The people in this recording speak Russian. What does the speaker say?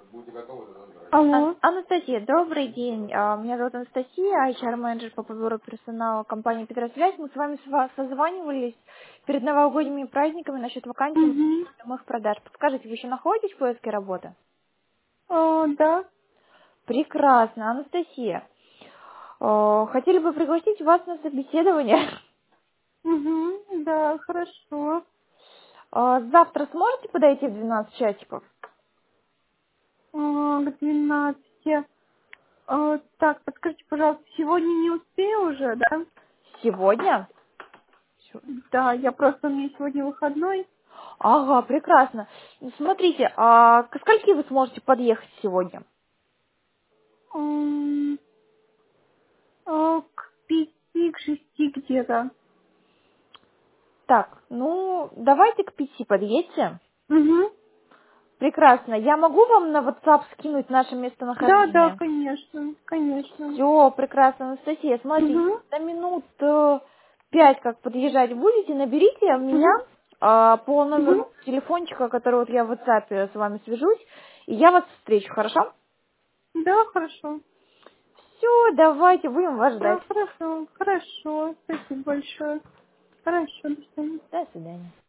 Алло. Анастасия, добрый день. Меня зовут Анастасия, HR-менеджер по подбору персонала компании «Петросвязь». Мы с вами созванивались перед новогодними праздниками насчет вакансий Угу. прямых продаж. Подскажите, вы еще находитесь в поиске работы? Да. Прекрасно. Анастасия, хотели бы пригласить вас на собеседование. Угу. Да, хорошо. Завтра сможете подойти в 12 часиков? К 12. Так, подскажите, пожалуйста, сегодня не успею уже, да? Сегодня? Да, я просто, у меня сегодня выходной. Ага, прекрасно. Смотрите, к скольки вы сможете подъехать сегодня? М, К 5, к 6 где-то. Так, давайте к 5 подъедьте. Угу. Прекрасно. Я могу вам на WhatsApp скинуть наше Да, местонахождение? конечно, конечно. Все, прекрасно, Анастасия. Смотрите, Угу. за минут 5, как подъезжать будете, наберите меня Угу. по номеру Угу. телефончика, который вот я в WhatsApp с вами свяжусь, и я вас встречу, хорошо? Да, хорошо. Все, давайте, будем вас Да, ждать. хорошо. Хорошо. Спасибо большое. Хорошо, до свидания. До свидания.